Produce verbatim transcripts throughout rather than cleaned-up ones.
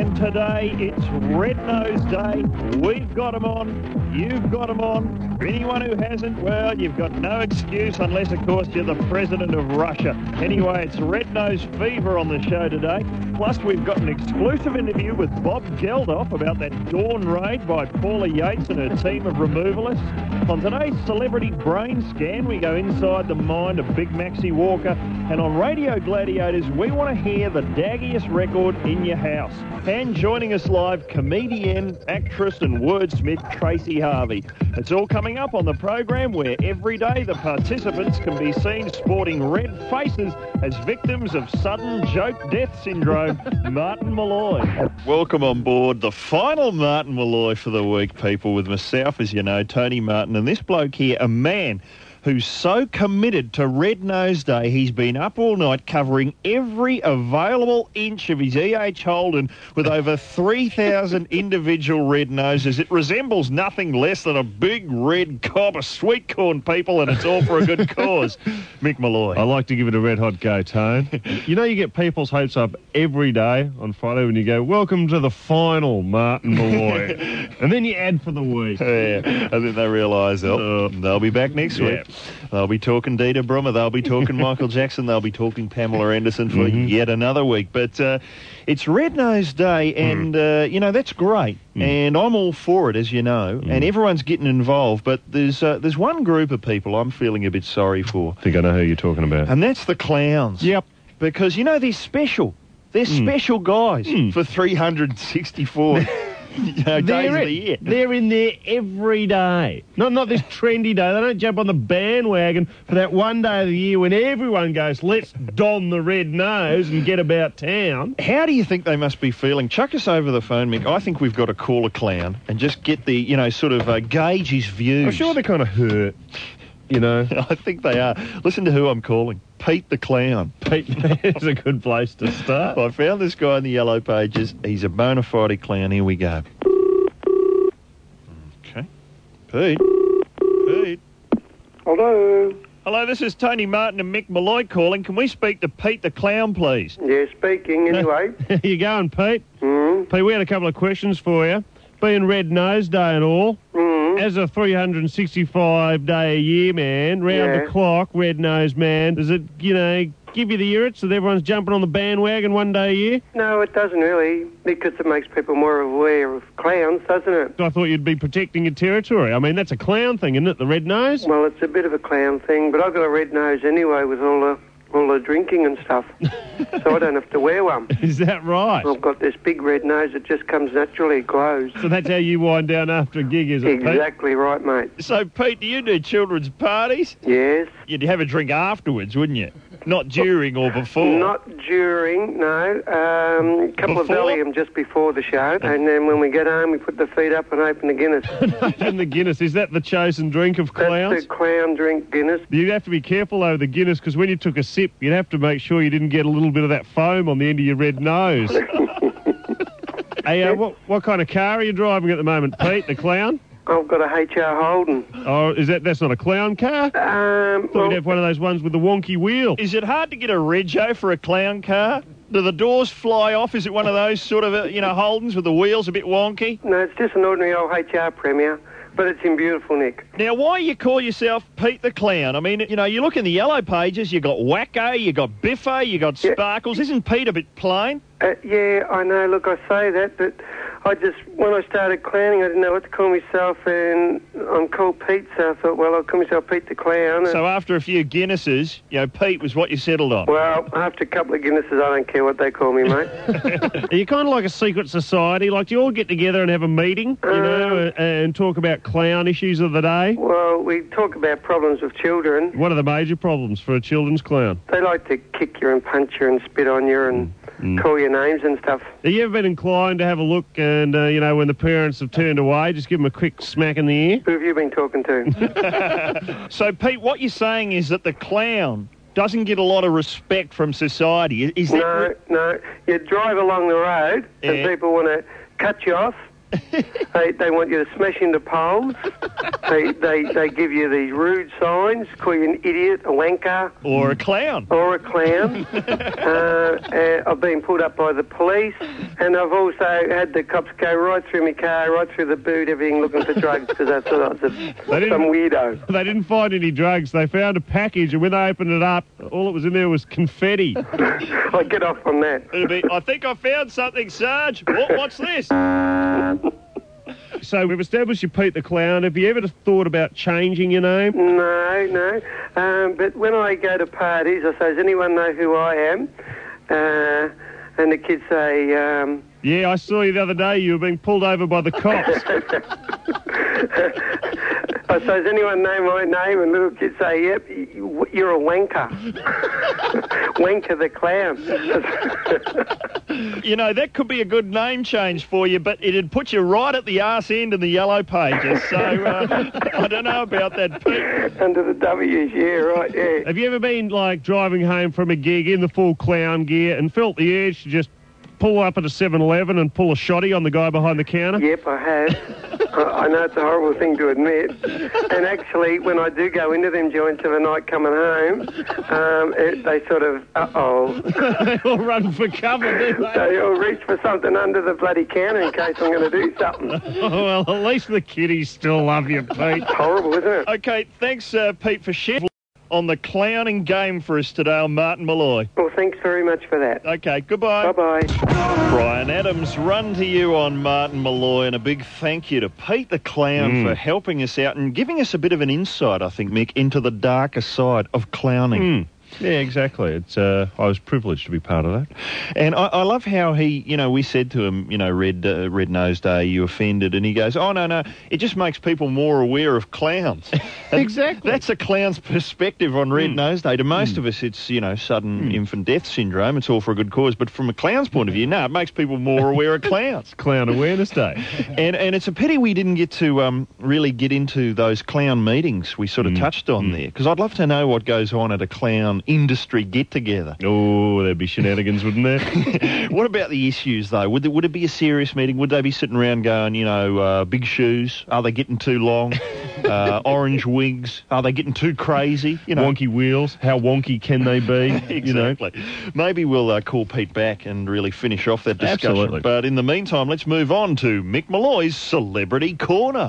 And today it's Red Nose Day. We've got them on. You've got them on. Anyone who hasn't, well, you've got no excuse unless, of course, you're the president of Russia. Anyway, it's Red Nose Fever on the show today. Plus, we've got an exclusive interview with Bob Geldof about that dawn raid by Paula Yates and her team of removalists. On today's Celebrity Brain Scan, we go inside the mind of Big Maxie Walker. And on Radio Gladiators, we want to hear the daggiest record in your house. And joining us live, comedian, actress and wordsmith Tracy Harvey. It's all coming up on the program where every day the participants can be seen sporting red faces as victims of sudden joke death syndrome. Martin Molloy. Welcome on board the final Martin Molloy for the week, people, with myself, as you know, Tony Martin, and this bloke here, a man who's so committed to Red Nose Day, he's been up all night covering every available inch of his E H Holden with over three thousand individual red noses. It resembles nothing less than a big red cob of sweet corn, people, and it's all for a good cause. Mick Molloy. I like to give it a red-hot go, Tone. You know, you get people's hopes up every day on Friday when you go, welcome to the final Martin Molloy. And then you add for the week. Yeah, I think they realise they'll, uh, they'll be back next yeah. week. They'll be talking Dita Brummer. They'll be talking Michael Jackson. They'll be talking Pamela Anderson for mm-hmm. yet another week. But uh, it's Red Nose Day, and, mm. uh, you know, that's great. Mm. And I'm all for it, as you know, mm. and everyone's getting involved. But there's uh, there's one group of people I'm feeling a bit sorry for. I think I know who you're talking about. And that's the clowns. Yep. Because, you know, they're special. They're mm. special guys mm. for three hundred sixty-four you know, days in, of the year. They're in there every day. Not not this trendy day. They don't jump on the bandwagon for that one day of the year when everyone goes, let's don the red nose and get about town. How do you think they must be feeling? Chuck us over the phone, Mick. I think we've got to call a clown and just get the, you know, sort of uh, gauge his views. I'm sure they're kind of hurt, you know. I think they are. Listen to who I'm calling. Pete the Clown. Pete is a good place to start. I found this guy in the Yellow Pages. He's a bona fide clown. Here we go. Okay. Pete. Pete. Hello. Hello, this is Tony Martin and Mick Molloy calling. Can we speak to Pete the Clown, please? Yeah, speaking, anyway. How you going, Pete? Mm. Pete, we had a couple of questions for you. Being Red Nose Day and all, mm. as a three hundred sixty-five day a year man, round yeah. the clock, red nose man, does it, you know, give you the irrits that everyone's jumping on the bandwagon one day a year? No, it doesn't really, because it makes people more aware of clowns, doesn't it? I thought you'd be protecting your territory. I mean, that's a clown thing, isn't it, the red nose? Well, it's a bit of a clown thing, but I've got a red nose anyway with all the all the drinking and stuff, so I don't have to wear one. Is that right? I've got this big red nose that just comes naturally, it glows. So that's how you wind down after a gig, is it, Pete? Exactly right, mate. So, Pete, do you do children's parties? Yes. You'd have a drink afterwards, wouldn't you? Not during or before? Not during, no. Um, a couple Before? of Valium just before the show, and then when we get home, we put the feet up and open the Guinness. Open the Guinness. Is that the chosen drink of clowns? That's the clown drink, Guinness. You'd have to be careful, though, the Guinness, because when you took a sip, you'd have to make sure you didn't get a little bit of that foam on the end of your red nose. Hey, uh, what, what kind of car are you driving at the moment, Pete, the clown? I've got a H R Holden. Oh, is that that's not a clown car? Um, Thought well, you'd have one of those ones with the wonky wheel. Is it hard to get a rego for a clown car? Do the doors fly off? Is it one of those sort of, uh, you know, Holdens with the wheels a bit wonky? no, it's just an ordinary old H R Premier, but it's in beautiful nick. Now, why you call yourself Pete the Clown? I mean, you know, you look in the Yellow Pages, you got Wacko, you got Biffo, you got Yeah. Sparkles. Isn't Pete a bit plain? Uh, yeah, I know. Look, I say that, but I just, when I started clowning, I didn't know what to call myself, and I'm called Pete, so I thought, well, I'll call myself Pete the Clown. So after a few Guinnesses, you know, Pete was what you settled on. Well, after a couple of Guinnesses, I don't care what they call me, mate. Are you kind of like a secret society? Like, do you all get together and have a meeting, you Um, know, and, and talk about clown issues of the day? Well, we talk about problems with children. What are the major problems for a children's clown? They like to kick you and punch you and spit on you and Mm. call your names and stuff. Have you ever been inclined to have a look and, uh, you know, when the parents have turned away, just give them a quick smack in the ear? Who have you been talking to? So, Pete, what you're saying is that the clown doesn't get a lot of respect from society. Is that No, no. You drive along the road Yeah. and people want to cut you off they, they want you to smash into poles. they, they they give you these rude signs, call you an idiot, a wanker. Or a clown. Or a clown. uh, uh, I've been pulled up by the police, and I've also had the cops go right through my car, right through the boot, everything, looking for drugs, because I thought I was a, some weirdo. They didn't find any drugs. They found a package, and when they opened it up, all that was in there was confetti. I get off on that. It'll be, I think I found something, Sarge. What, what's this? So we've established you're Pete the Clown. Have you ever thought about changing your name? No, no. Um, but when I go to parties, I say, does anyone know who I am? Uh, and the kids say... Um, yeah, I saw you the other day. You were being pulled over by the cops. I say, does anyone know my name? And little kids say, yep, you're a wanker. Wanker the Clown. You know, that could be a good name change for you, but it'd put you right at the arse end in the yellow pages. So uh, I don't know about that, Pete. Under the W's, yeah, right, yeah. Have you ever been, like, driving home from a gig in the full clown gear and felt the urge to just pull up at a seven eleven and pull a shotty on the guy behind the counter? Yep, I have. I, I know it's a horrible thing to admit. And actually, when I do go into them joints of a night coming home, um, it, they sort of, uh-oh. They all run for cover, do they? They all reach for something under the bloody counter in case I'm going to do something. Oh, well, at least the kiddies still love you, Pete. It's horrible, isn't it? Okay, thanks, uh, Pete, for sharing on the clowning game for us today on Martin Malloy. Well, thanks very much for that. Okay, goodbye. Bye-bye. Brian Adams, run to you on Martin Malloy, and a big thank you to Pete the Clown mm. for helping us out and giving us a bit of an insight, I think, Mick, into the darker side of clowning. Mm. Yeah, exactly. It's uh, I was privileged to be part of that. And I, I love how he, you know, we said to him, you know, Red uh, Red Nose Day, you offended, and he goes, oh, no, no, it just makes people more aware of clowns. Exactly. That's a clown's perspective on Red mm. Nose Day. To most mm. of us, it's, you know, sudden mm. infant death syndrome. It's all for a good cause. But from a clown's point of view, no, it makes people more aware of clowns. Clown Awareness Day. and and it's a pity we didn't get to um, really get into those clown meetings we sort of mm. touched on mm. there, because I'd love to know what goes on at a clown industry get together. Oh, there'd be shenanigans, wouldn't there? What about the issues, though? Would, there, would it be a serious meeting? Would they be sitting around going, you know, uh, big shoes? Are they getting too long? uh, orange wigs? Are they getting too crazy? You know, wonky wheels? How wonky can they be? Exactly. You know? Maybe we'll uh, call Pete back and really finish off that discussion. Absolutely. But in the meantime, let's move on to Mick Malloy's Celebrity Corner.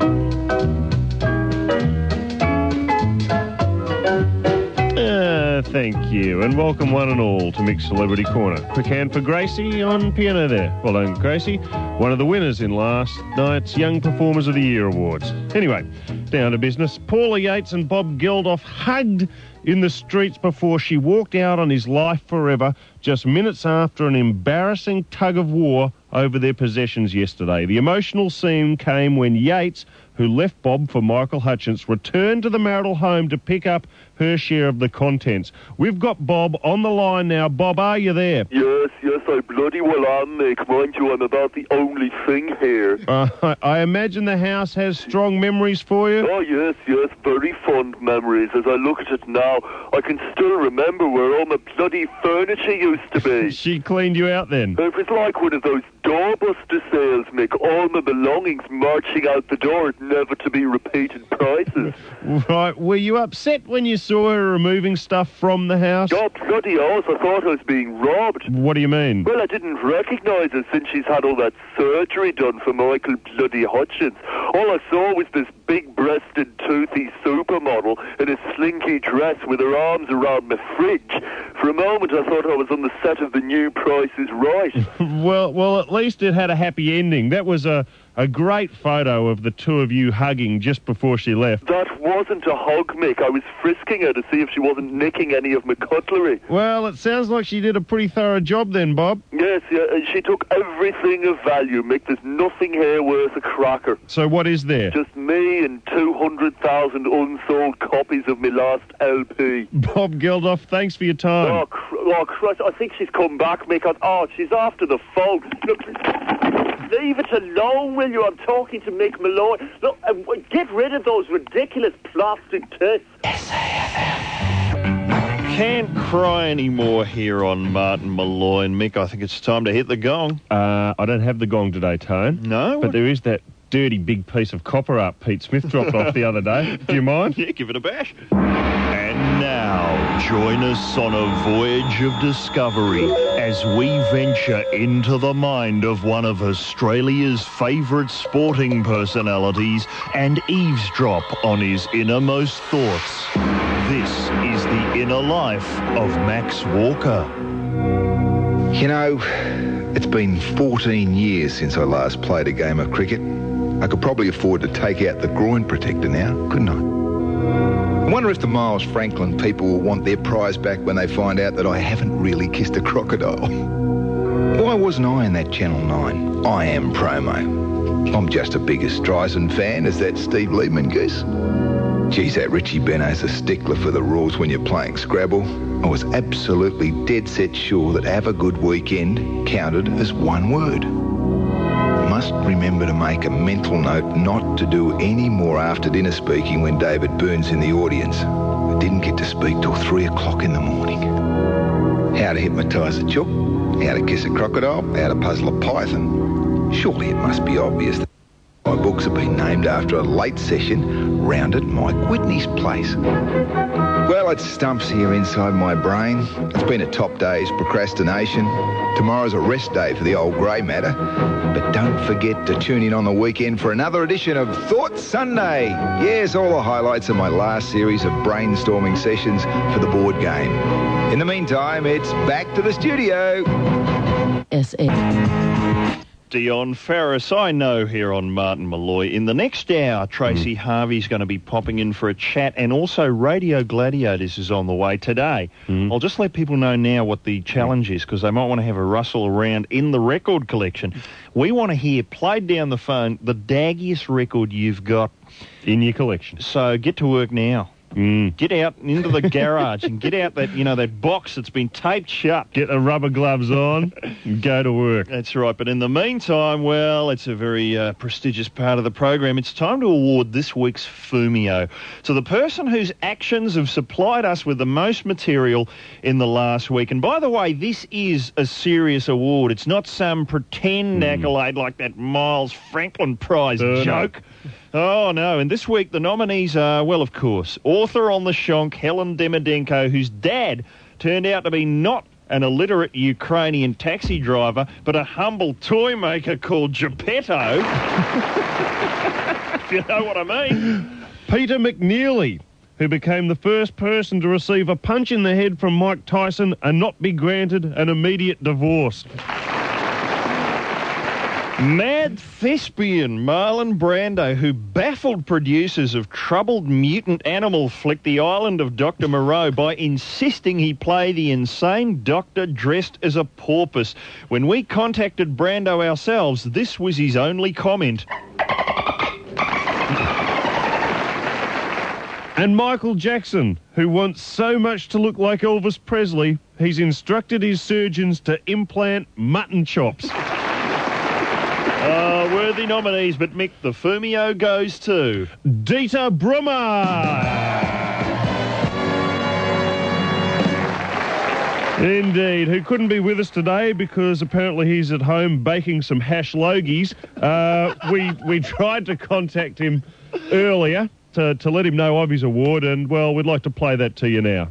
Uh, thank you, and welcome one and all to Mick's Celebrity Corner. Quick hand for Gracie on piano there. Well done, Gracie. One of the winners in last night's Young Performers of the Year Awards. Anyway, down to business. Paula Yates and Bob Geldof hugged in the streets before she walked out on his life forever, just minutes after an embarrassing tug of war over their possessions yesterday. The emotional scene came when Yates, who left Bob for Michael Hutchence, returned to the marital home to pick up her share of the contents. We've got Bob on the line now. Bob, are you there? Yes, yes, I bloody well am, Mick. Mind you, I'm about the only thing here. Uh, I imagine the house has strong memories for you? Oh, yes, yes, very fond memories. As I look at it now, I can still remember where all my bloody furniture used to be. She cleaned you out then? It was like one of those doorbuster sales, Mick. All my belongings marching out the door at never-to-be-repeated prices. Right. Were you upset when you saw her removing stuff from the house? Oh, bloody oath. I thought I was being robbed. What do you mean? Well, I didn't recognise her since she's had all that surgery done for Michael bloody Hutchence. All I saw was this big-breasted, toothy supermodel in a slinky dress with her arms around my fridge. For a moment, I thought I was on the set of The New Price is Right. well, well, at least it had a happy ending. That was a, a great photo of the two of you hugging just before she left. That wasn't a hug, Mick. I was frisking her to see if she wasn't nicking any of my cutlery. Well, it sounds like she did a pretty thorough job then, Bob. Yes, yeah, she took everything of value, Mick. There's nothing here worth a cracker. So what is there? Just me and two hundred thousand unsold copies of my last L P. Bob Geldof, thanks for your time. Oh, cr- oh Christ, I think she's come back, Mick. Oh, she's after the phone. Look, leave it alone, will you? I'm talking to Mick Malloy. Look, uh, get rid of those ridiculous plastic tests. S A F M. Can't cry anymore here on Martin Malloy. And Mick, I think it's time to hit the gong. Uh, I don't have the gong today, Tone. No? But there is that dirty big piece of copper up Pete Smith dropped off the other day. Do you mind? Yeah, give it a bash. And now, join us on a voyage of discovery as we venture into the mind of one of Australia's favourite sporting personalities and eavesdrop on his innermost thoughts. This is the inner life of Max Walker. You know, it's been fourteen years since I last played a game of cricket. I could probably afford to take out the groin protector now, couldn't I? I wonder if the Miles Franklin people will want their prize back when they find out that I haven't really kissed a crocodile. Why wasn't I in that Channel nine I Am promo? I'm just as big a Streisand fan as that Steve Liebman goose. Geez, that Richie Benno's a stickler for the rules when you're playing Scrabble. I was absolutely dead set sure that have a good weekend counted as one word. Must remember to make a mental note not to do any more after dinner speaking when David Byrne's in the audience. I didn't get to speak till three o'clock in the morning. How to hypnotise a chook, how to kiss a crocodile, how to puzzle a python. Surely it must be obvious that my books have been named after a late session round at Mike Whitney's place. Well, it stumps here inside my brain. It's been a top day's procrastination. Tomorrow's a rest day for the old grey matter. But don't forget to tune in on the weekend for another edition of Thought Sunday. Yes, all the highlights of my last series of brainstorming sessions for the board game. In the meantime, it's back to the studio. S F. Dion Farris, I know here on Martin Malloy. In the next hour, Tracy mm. Harvey's going to be popping in for a chat, and also Radio Gladiators is on the way today. Mm. I'll just let people know now what the challenge is, because they might want to have a rustle around in the record collection. We want to hear, played down the phone, the daggiest record you've got in your collection. So get to work now. Mm. Get out into the garage and get out that, you know, that box that's been taped shut. Get the rubber gloves on and go to work. That's right. But in the meantime, well, it's a very uh, prestigious part of the program. It's time to award this week's Fumio to the person whose actions have supplied us with the most material in the last week. And by the way, this is a serious award. It's not some pretend mm. accolade like that Miles Franklin Prize Burn joke. Up. Oh, no. And this week, the nominees are, well, of course, author on the shonk, Helen Demidenko, whose dad turned out to be not an illiterate Ukrainian taxi driver, but a humble toy maker called Geppetto. If you know what I mean. Peter McNeely, who became the first person to receive a punch in the head from Mike Tyson and not be granted an immediate divorce. Mad thespian Marlon Brando, who baffled producers of troubled mutant animal flick The Island of Doctor Moreau by insisting he play the insane doctor dressed as a porpoise. When we contacted Brando ourselves, this was his only comment. And Michael Jackson, who wants so much to look like Elvis Presley, he's instructed his surgeons to implant mutton chops. Uh, worthy nominees, but Mick, the Fumio goes to Dieter Brummer. Indeed, who couldn't be with us today because apparently he's at home baking some hash logies. Uh, we we tried to contact him earlier to, to let him know of his award, and, well, we'd like to play that to you now.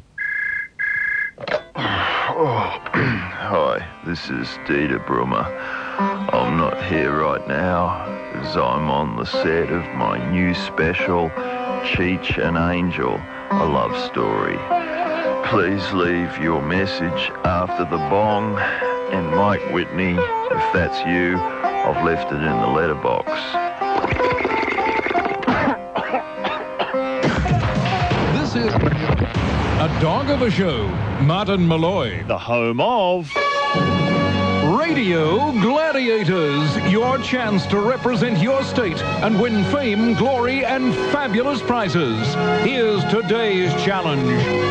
Oh, hi, this is Dieter Brummer. I'm not here right now as I'm on the set of my new special, Cheech and Angel, a love story. Please leave your message after the bong, and Mike Whitney, if that's you, I've left it in the letterbox. This is a dog of a show, Martin Malloy. The home of Radio Gladiators, your chance to represent your state and win fame, glory, and fabulous prizes. Here's today's challenge.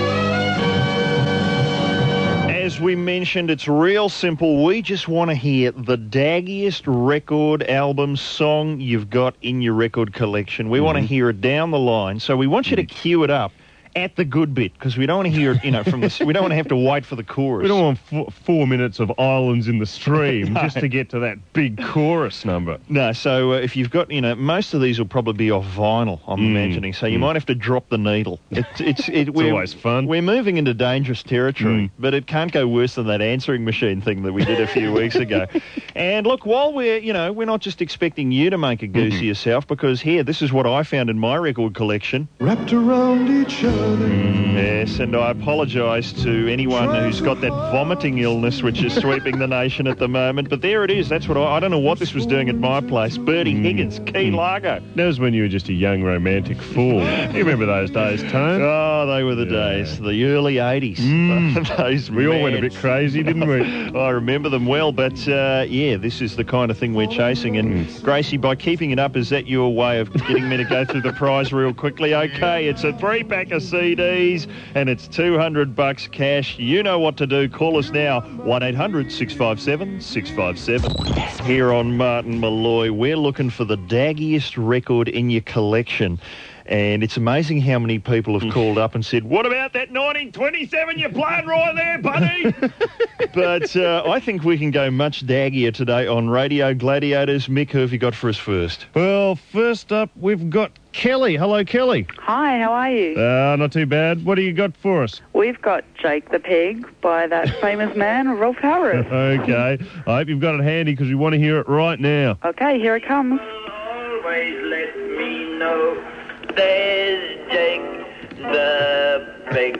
As we mentioned, it's real simple. We just want to hear the daggiest record, album, song you've got in your record collection. We mm-hmm. want to hear it down the line. So we want you to cue it up at the good bit, because we don't want to hear it, you know, from the. We don't want to have to wait for the chorus. We don't want four, four minutes of Islands in the Stream No. just to get to that big chorus number. No, so uh, if you've got, you know, most of these will probably be off vinyl, I'm Mm. imagining, so you Mm. might have to drop the needle. It, it's it, It's always fun. We're moving into dangerous territory, Mm. but it can't go worse than that answering machine thing that we did a few weeks ago. And look, while we're, you know, we're not just expecting you to make a goose Mm-hmm. of yourself, because here, this is what I found in my record collection. Wrapped around each other. Yes, and I apologise to anyone who's got that vomiting illness which is sweeping the nation at the moment. But there it is. That's what I... I don't know what this was doing at my place. Bertie Higgins, Key Largo. That was when you were just a young romantic fool. You remember those days, Tone? Oh, they were the Yeah. days. The early eighties. Mm. Those We all went a mad- bit crazy, didn't we? I remember them well, but uh, yeah, this is the kind of thing we're chasing. And Gracie, by keeping it up, is that your way of getting me to go through the prize real quickly? Okay, it's a three-pack of C Ds and it's two hundred bucks cash. You know what to do. Call us now, one eight hundred six five seven six five seven. Here on Martin Malloy, we're looking for the daggiest record in your collection. And it's amazing how many people have called up and said, what about that nineteen twenty-seven you're playing right there, buddy? But uh, I think we can go much daggier today on Radio Gladiators. Mick, who have you got for us first? Well, first up, we've got Kelly. Hello, Kelly. Hi, how are you? Uh, not too bad. What do you got for us? We've got Jake the Pig by that famous man, Rolf Harris. Okay. I hope you've got it handy because we want to hear it right now. Okay, here it comes. Always let me know there's Jake the Pig,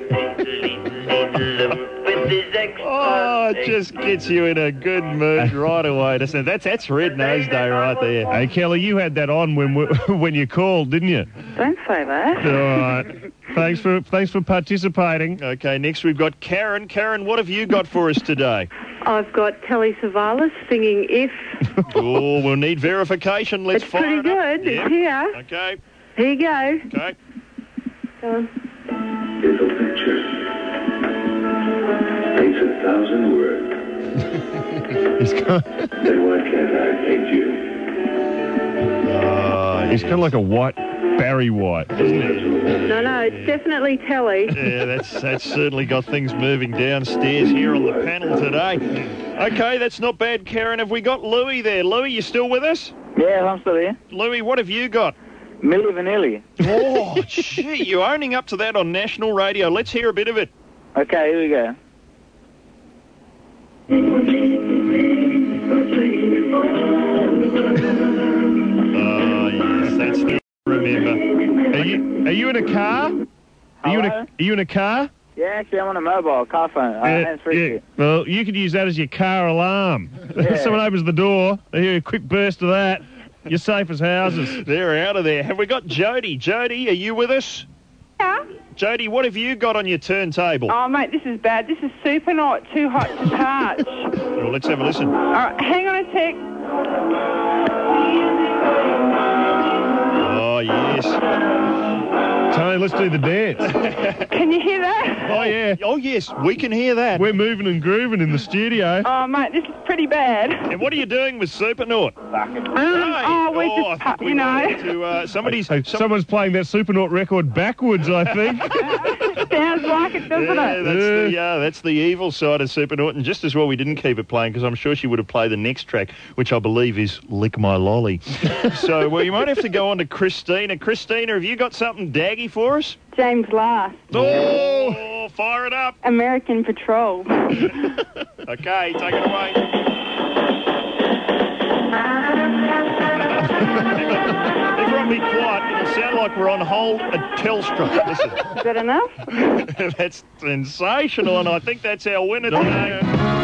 with his ex. Oh, it just gets you in a good mood right away. Doesn't it? That's, that's Red Nose Day right there. Hey, Kelly, you had that on when we, when you called, didn't you? Don't say that. All right. Thanks for thanks for participating. Okay, next we've got Karen. Karen, what have you got for us today? I've got Telly Savalas singing If. Oh, we'll need verification. Let's It's fire pretty it up. good. Yeah. It's here. Okay. Here you go. Okay. Go on. Little picture paints a thousand words. He's kind Then why can't I paint you? Oh, He's kind of like a white Barry White, isn't he? No, no, it's definitely Telly. Yeah, that's that's certainly got things moving downstairs here on the panel today. Okay, that's not bad, Karen. Have we got Louis there? Louis, you still with us? Yeah, I'm still here. Louis, what have you got? Milli Vanilli. Oh, gee, you're owning up to that on national radio. Let's hear a bit of it. Okay, here we go. Oh, yes, that's the remember. Are you are you in a car? Are you in a Hello? are you in a car? Yeah, actually, I'm on a mobile car phone. Uh, Yeah, hands-free. yeah. Well, you could use that as your car alarm. Yeah. Someone opens the door, they hear a quick burst of that. You're safe as houses. They're out of there. Have we got Jody? Jody, are you with us? Yeah. Jody, what have you got on your turntable? Oh, mate, this is bad. This is super not too hot to touch. Well, let's have a listen. All right, hang on a sec. Oh, yes. Tony, let's do the dance. Can you hear that? Oh, yeah. Oh, yes, we can hear that. We're moving and grooving in the studio. Oh, mate, this is pretty bad. And what are you doing with Supernaut? Um, oh, we're Oh, I just, think pu- we you know. might need to, uh, somebody's... Hey, some- someone's playing that Supernaut record backwards, I think. Sounds like it, doesn't Yeah, it? that's the uh, that's the evil side of Supernaut, and just as well we didn't keep it playing because I'm sure she would have played the next track, which I believe is "Lick My Lolly." So, well, you might have to go on to Christina. Christina, have you got something daggy for us? James Last, Oh, fire it up! American Patrol. Okay, take it away. Everyone be quiet. It'll sound like we're on hold at Telstra. Listen. Is that enough? That's sensational, and I think that's our winner today.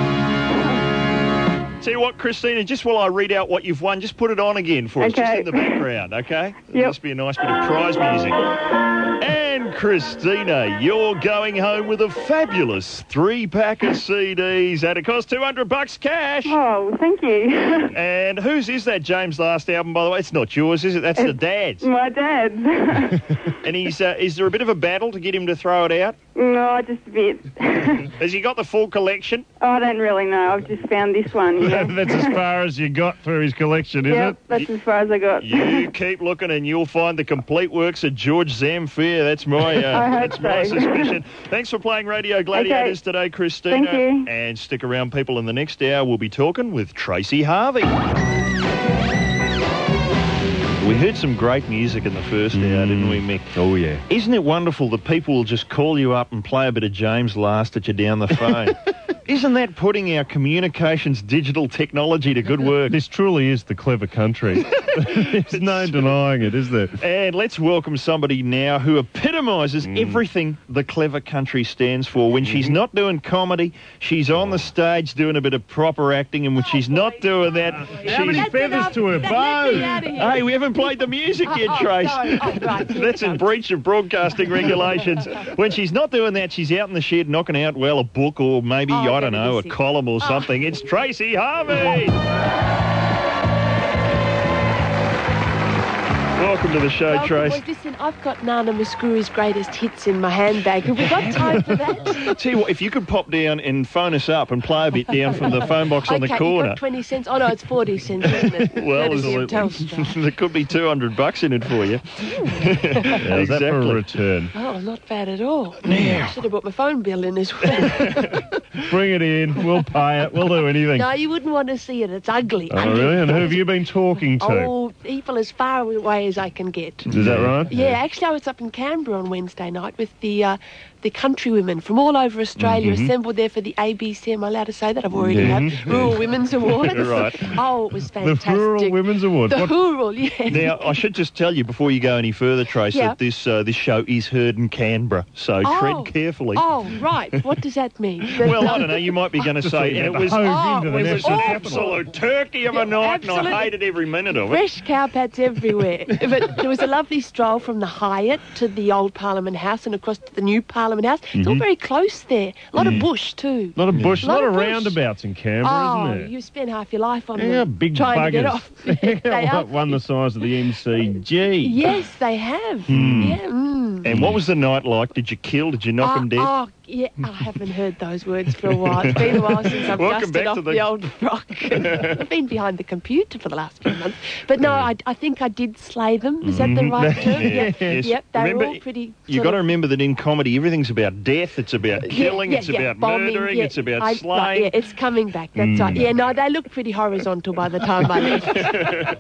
Tell you what, Christina, just while I read out what you've won, just put it on again for us, just Okay. in the background, okay? There Yep. must be a nice bit of prize music. And Christina, you're going home with a fabulous three-pack of C Ds at a cost two hundred bucks cash. Oh, thank you. And And whose is that James' last album, by the way? It's not yours, is it? That's the dad's. My dad's. And he's, uh, is there a bit of a battle to get him to throw it out? No, just a bit. Has he got the full collection? Oh, I don't really know. I've just found this one. You know? That's as far as you got through his collection, is Yep, it? that's as far as I got. You keep looking and you'll find the complete works of George Zamfir. That's my uh, I hope that's my so. suspicion. Thanks for playing Radio Gladiators Okay. today, Christina. Thank you. And stick around, people. In the next hour, we'll be talking with Tracy Harvey. We heard some great music in the first hour, didn't we, Mick? Oh, yeah. Isn't it wonderful that people will just call you up and play a bit of James Last at you down the phone? Isn't that putting our communications digital technology to good work? This truly is the clever country. There's no denying it, is there? And let's welcome somebody now who epitomises Mm. everything the clever country stands for. When she's not doing comedy, she's on the stage doing a bit of proper acting, and when she's not doing that, How many she's... feathers to her bow? Hey, we haven't played the music yet, Oh, Trace. sorry. Oh, right. That's in breach of broadcasting regulations. When she's not doing that, she's out in the shed knocking out, well, a book or maybe, Oh, I don't very know, a busy. column or Oh. something. It's Tracy Harvey. Welcome to the show, Welcome, Trace. boys. Listen, I've got Nana Muscuri's greatest hits in my handbag. Have we got time for that? Tell you what, if you could pop down and phone us up and play a bit down from the phone box on okay, the corner. you've got twenty cents. Oh, no, it's forty cents, isn't it? Well, Courtesy of there's a- there could be two hundred bucks in it for you. How's that for a return? Oh, not bad at all. I should have brought my phone bill in as well. Bring it in. We'll pay it. We'll do anything. No, you wouldn't want to see it. It's ugly. Oh, ugly. really? And who have you been talking to? Oh, people as far away as I can get. Is that right? Yeah, actually, I was up in Canberra on Wednesday night with the uh, the country women from all over Australia Mhm. assembled there for the A B C. Am I allowed to say that? I've already Mhm. had Rural Women's Awards. Right. Oh, it was The fantastic. Rural Women's Award. The What- Rural, yeah. Now, I should just tell you before you go any further, Trace, Yeah. that this uh, this show is heard in Canberra, so Oh. tread carefully. Oh, right. What does that mean? Well, I don't know. You might be going to Just say, so and you it get was, the hove Oh, into the it it was an national absolute turkey of a Yeah, night, and absolutely. I hated every minute of it. Fresh cowpats everywhere. But there was a lovely stroll from the Hyatt to the old Parliament House and across to the new Parliament House. It's all Mhm. very close there. A lot of bush, too. A lot of bush, a lot, Lot of of bush. roundabouts in Canberra, Oh, isn't there? you spend half your life on Yeah, them. big trying buggers. to get off. They are. One the size of the M C G. Yes, they have. Hmm. Yeah. Mm. And what was the night like? Did you kill? Did you knock oh, them dead? Oh, yeah, I haven't heard those words for a while. It's been a while since I've Welcome dusted back off to the... the- old frock. I've been behind the computer for the last few months. But no, I, I think I did slay them. Is that the right term? Yeah. Yep, Yes. yep, they Remember, were all pretty... You've sort got to of- remember that in comedy, everything's about death, it's about killing, yeah, it's yeah, about bombing, murdering, yeah. it's about I- slaying. Right, yeah, it's coming back. That's Mm. right. Yeah, no, they look pretty horizontal by the time I left.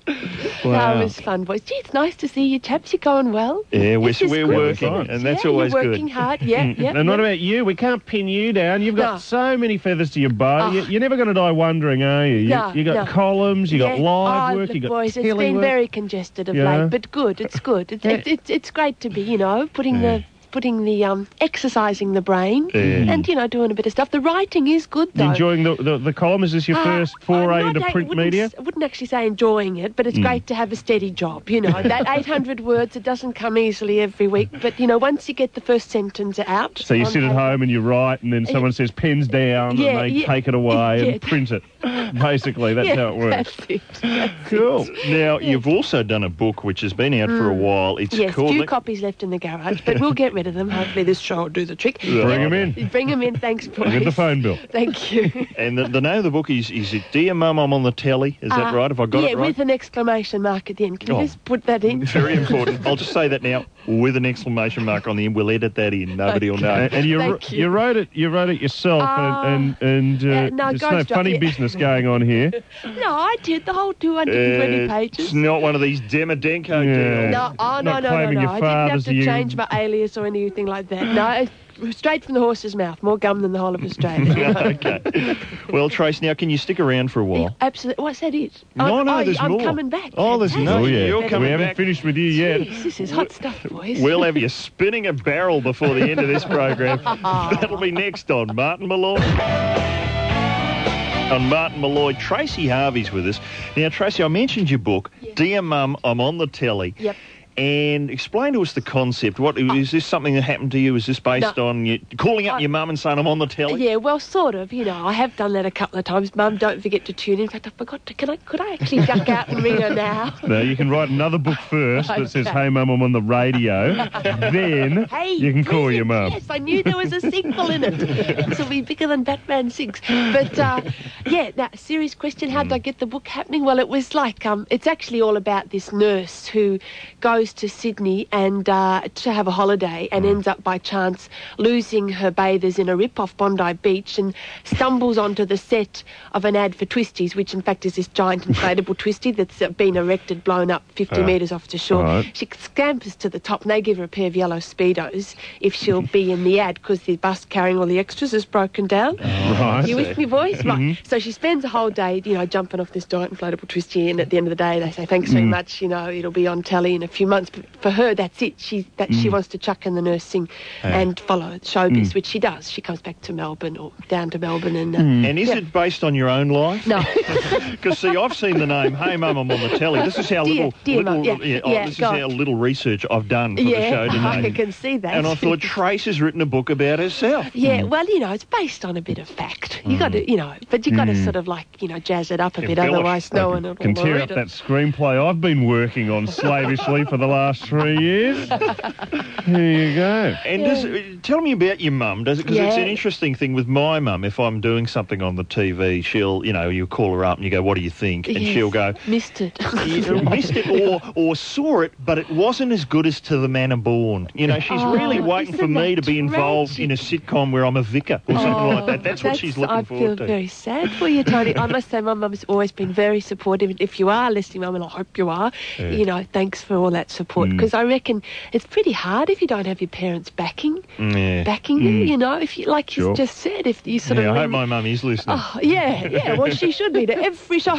Wow. No, it was fun, boys. Gee, it's nice to see you chaps. You're going well. Yeah, we're, This is we're good, working, isn't it? and that's yeah, always you're good. working hard. Yeah, yeah. And what yeah. about you? We can't pin you down. You've got No. so many feathers to your bow. Oh. You, you're never going to die wondering, are you? You, No, you got no. columns, you got Yeah. live oh, work, look, you got boys, it's telly been work. very congested of Yeah. late, but good. It's good. It's Yeah. it's, it's it's great to be, you know, putting Yeah. the putting the um exercising the brain Yeah. and you know doing a bit of stuff. The writing is good though. Enjoying the, the, the column? Is this your Uh, first I'm foray not into a- print wouldn't media? s- I wouldn't actually say enjoying it, but it's Mm. great to have a steady job, you know. That eight hundred words, it doesn't come easily every week, but, you know, once you get the first sentence out... So you on sit at paper- home and you write, and then someone says pens down, Yeah, and they yeah, take it away yeah. and print it. Basically, that's Yeah, how it works. that's it. That's Cool. Now, you've also done a book which has been out for a Mm. while. It's yes, called... few copies left in the garage, but we'll get rid of them. Hopefully this show will do the trick. Bring 'em in. Bring them in, thanks, boys. With the phone bill. Thank you. And the, the name of the book is, is it Dear Mum, I'm on the Telly? Is that Uh, right? Have I got yeah, it right? with an exclamation mark at the end. Can you Oh. just put that in? Very important. I'll just say that now with an exclamation mark on the end. We'll edit that in. Nobody will know. And, and you, Thank you you. wrote it. You wrote it yourself, Uh, and and, and uh, uh, no, there's go no straight- funny yeah. business going on here. No, I did the whole two hundred twenty Uh, pages. It's not one of these Demodenko Yeah. deals. No, oh, no, Not no, no, claiming no. your I didn't have father's to you. change my alias or anything like that. No, it's straight from the horse's mouth. More gum than the whole of Australia. Okay. Well, Trace, now can you stick around for a while? Absolutely. What's that it? No, I'm, no, oh, there's I'm more. coming back. Oh, there's Fantastic. no- Oh yeah, You're coming we haven't back. finished with you yet. Jeez, this is hot stuff, boys. We'll have you spinning a barrel before the end of this program. That'll be next on Martin Malloy. On Martin Malloy, Tracy Harvey's with us. Now, Tracy, I mentioned your book, Dear Mum, I'm on the Telly. Yep. And explain to us the concept. What is this something that happened to you? Is this based No. on you calling up I- your mum and saying I'm on the telly? Yeah, well, sort of. You know, I have done that a couple of times. Mum, don't forget to tune in. In fact, I forgot to. Can I? Could I actually duck out and ring her now? No, you can write another book first that says, "Hey, Mum, I'm on the radio." Then Hey, you can call your mum. Yes, I knew there was a sequel in it. This will be bigger than Batman six. But, uh, yeah, now, serious question, how did I get the book happening? Well, it was like, um, it's actually all about this nurse who goes to Sydney and uh, to have a holiday and ends up by chance losing her bathers in a rip off Bondi Beach and stumbles onto the set of an ad for Twisties, which in fact is this giant inflatable Twisty that's uh, been erected, blown up fifty Uh, metres off the shore. right. She scampers to the top and they give her a pair of yellow Speedos if she'll be in the ad because the bus carrying all the extras is broken down. Right. You with me, boys? Right. Mhm. So she spends a whole day, you know, jumping off this giant inflatable Twisty, and at the end of the day they say, thanks very Mm. much, you know, it'll be on telly in a few months. But for her, that's it. She that she Mm. wants to chuck in the nursing Yeah. and follow showbiz, Mm. which she does. She comes back to Melbourne or down to Melbourne and... Uh, And is yeah. it based on your own life? No. Because, see, I've seen the name, Hey Mum, I'm on the telly. This is how Dear- little... dear little Mum, yeah, oh, yeah, this is go how on. little research I've done for the yeah, show I today. can see that. And I thought Trace has written a book about herself. Yeah, well, you know, it's based on a bit of fact. You got to, you know, but you got to Mm. sort of like, you know, jazz it up a bit, Embellish. otherwise no one will Can tear read up it. that screenplay I've been working on slavishly for the last three years. Here you go. And does, uh, tell me about your mum, does it? Because it's Yeah. an interesting thing with my mum. If I'm doing something on the T V, she'll, you know, you call her up and you go, what do you think? And Yes. she'll go, Missed it. you missed it or, or saw it, but it wasn't as good as To the Manor Born. You know, she's Oh, really waiting for isn't me that to be involved in a sitcom where I'm a vicar or something Oh, like that. That's, what she's looking I forward feel to. very sad for you, Tony. I must say my mum's always been very supportive. And if you are listening, Mum, and I hope you are, Yeah. you know, thanks for all that support. Mm. Because I reckon it's pretty hard if you don't have your parents backing, Yeah. backing you, Mm. you know, if you, like Sure. you just said, if you sort Yeah, I of... hope ring- my mum is listening. Oh, yeah, yeah, well, she should be to every show.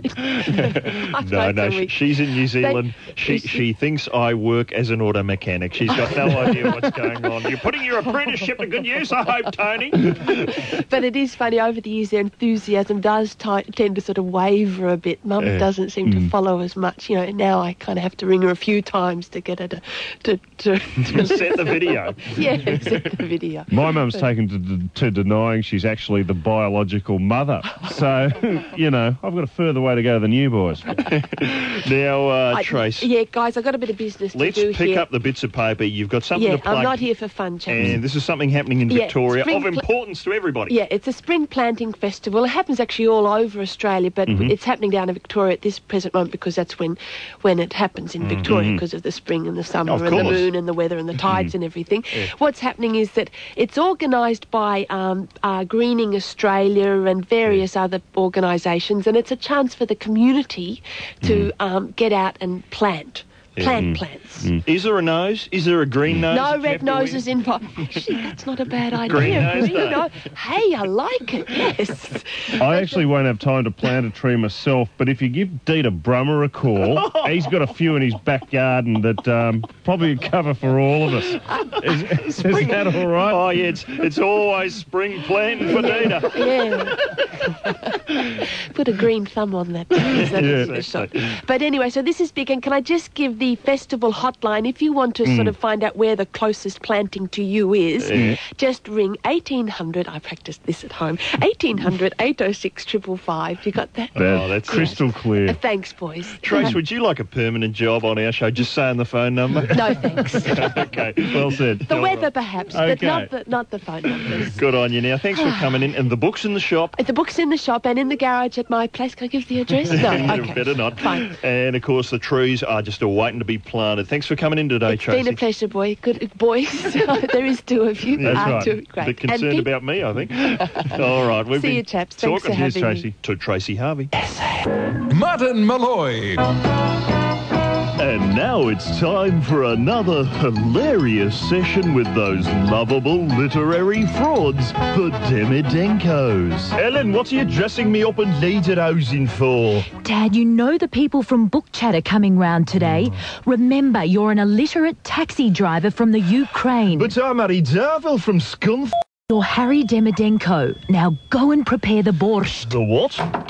I've No, known no, some she, weeks. she's in New Zealand. She is she- she thinks I work as an auto mechanic. She's got no idea what's going on. You're putting your apprenticeship to good use, I hope, Tony. But it is funny, over the years their enthusiasm does t- tend to sort of waver a bit. Mum Yeah. doesn't seem to Mm. follow as much. You know, now I kind of have to ring her a few times to get her to... to, to, to Set the video. Yeah, set the video. My mum's taken to, to denying she's actually the biological mother. So, you know, I've got a further way to go than you boys. Now, uh, I- Trace, Yeah, guys, I've got a bit of business let's to do pick here. up the bits of paper. You've got something yeah, to plug. I'm not here for fun, chaps. And this is something happening in Yeah, Victoria spring of pl- importance to everybody. Yeah, it's a spring planting festival. It happens actually all over Australia, but Mhm. it's happening down in Victoria at this present moment because that's when, when it happens in Victoria Mhm. because of the spring and the summer Of and the course. moon and the weather and the tides and everything. Yeah. What's happening is that it's organised by um, uh, Greening Australia and various other organisations, and it's a chance for the community to um, get out and plant. Plant Mm. plants. Is there a nose? Is there a green nose? No that you red have to wear? noses involved. Actually, that's not a bad idea. Green nose day. nose. Hey, I like it. Yes. I actually won't have time to plant a tree myself, but if you give Dieter Brummer a call, he's got a few in his back garden that um, probably would cover for all of us. Is, is that all right? Oh, yeah, it's, it's always spring planting for Dita. Yeah. Put a green thumb on that. Please. That Yeah. is the shot. But anyway, so this is big, and can I just give the festival hotline if you want to sort of find out where the closest planting to you is? Yeah. Just ring eighteen hundred. I practiced this at home. eighteen hundred eight oh six five five five. You got that? Oh, that's crystal clear. Uh, thanks, boys. Trace, would you like a permanent job on our show? Just saying the phone number. No, thanks. Okay, well said. The All weather, right. perhaps, Okay. but not the not the phone numbers. Good on you. Now, thanks for coming in. And the book's in the shop. The book's in the shop and in the garage at my place. Can I give the address? No, okay. Better not. Fine. And, of course, the trees are just all waiting to be planted. Thanks for coming in today, It's Tracy. been a pleasure, boy. Good boys. There is two of you. That's Ah, right. two. Great. A bit And concerned Pete- about me, I think. All right. We've See been you, chaps. Thanks talking for Here's having Tracy. me. to Tracy Harvey. Matt and Malloy. And now it's time for another hilarious session with those lovable literary frauds, the Demidenkos. Ellen, what are you dressing me up and lederhousing for? Dad, you know the people from Book Chat are coming round today. Remember, you're an illiterate taxi driver from the Ukraine. But I'm Harry Darville from Scunf. You're Harry Demidenko. Now go and prepare the borscht. The what?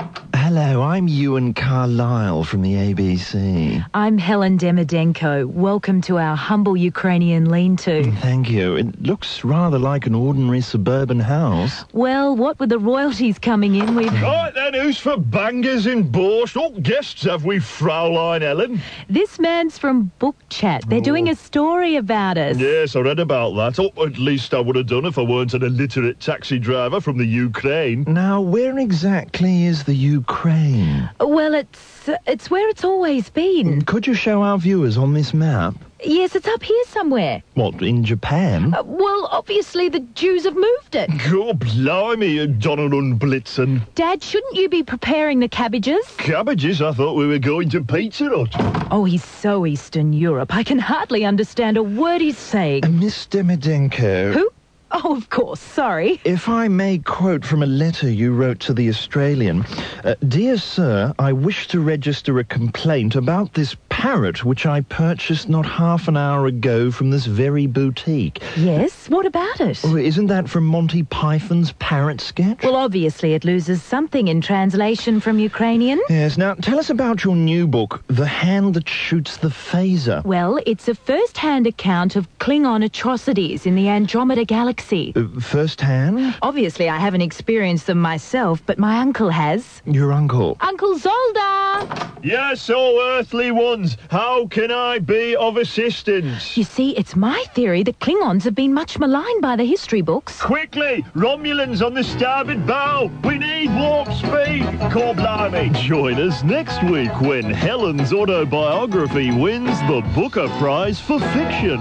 hello, I'm Ewan Carlisle from the A B C. I'm Helen Demidenko. Welcome to our humble Ukrainian lean-to. Thank you. It looks rather like an ordinary suburban house. Well, what with the royalties coming in, we've... Right then, who's for bangers in Borscht? What guests have we, Fraulein Ellen? This man's from Book Chat. They're doing a story about us. Yes, I read about that. Or at least I would have done if I weren't an illiterate taxi driver from the Ukraine. Now, where exactly is the Ukraine? Well, it's it's where it's always been. Could you show our viewers on this map? Yes, it's up here somewhere. What, in Japan? Uh, well, obviously the Jews have moved it. God blimey, Donald Blitzen. Dad, shouldn't you be preparing the cabbages? Cabbages? I thought we were going to Pizza Hut. Oh, he's so Eastern Europe. I can hardly understand a word he's saying. Uh, Miss Demidenko. Who? Oh, of course, sorry. If I may quote from a letter you wrote to the Australian. Uh, Dear Sir, I wish to register a complaint about this parrot which I purchased not half an hour ago from this very boutique. Yes, what about it? Oh, isn't that from Monty Python's parrot sketch? Well, obviously it loses something in translation from Ukrainian. Yes, now tell us about your new book, The Hand That Shoots the Phaser. Well, it's a first-hand account of Klingon atrocities in the Andromeda Galaxy. Uh, first-hand? Obviously, I haven't experienced them myself, but my uncle has. Your uncle? Uncle Zolda! Yes, oh earthly ones, how can I be of assistance? You see, it's my theory that Klingons have been much maligned by the history books. Quickly, Romulans on the starboard bow, we need warp speed, Corblimey. Join us next week when Helen's autobiography wins the Booker Prize for Fiction.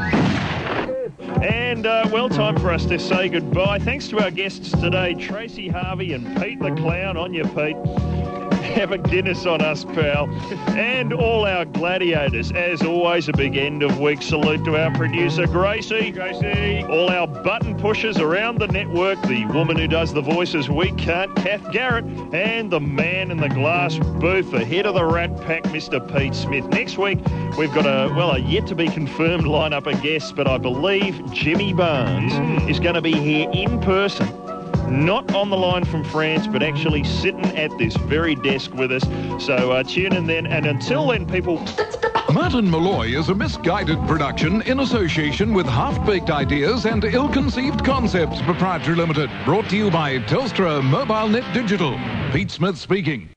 And, uh, well, time for us to say goodbye. Thanks to our guests today, Tracy Harvey and Pete the Clown. On you, Pete. Have a Guinness on us, pal. And all our gladiators. As always, a big end-of-week salute to our producer, Gracie. Gracie. All our button pushers around the network, the woman who does the voices we can't, Kath Garrett, and the man in the glass booth, the head of the Rat Pack, Mister Pete Smith. Next week, we've got a, well, a yet-to-be-confirmed lineup of guests, but I believe Jimmy Barnes mm. is going to be here in person. Not on the line from France, but actually sitting at this very desk with us. So uh, tune in then. And until then, people... Martin Malloy is a misguided production in association with Half-Baked Ideas and Ill-Conceived Concepts Proprietary Limited. Brought to you by Telstra Mobile Net Digital. Pete Smith speaking.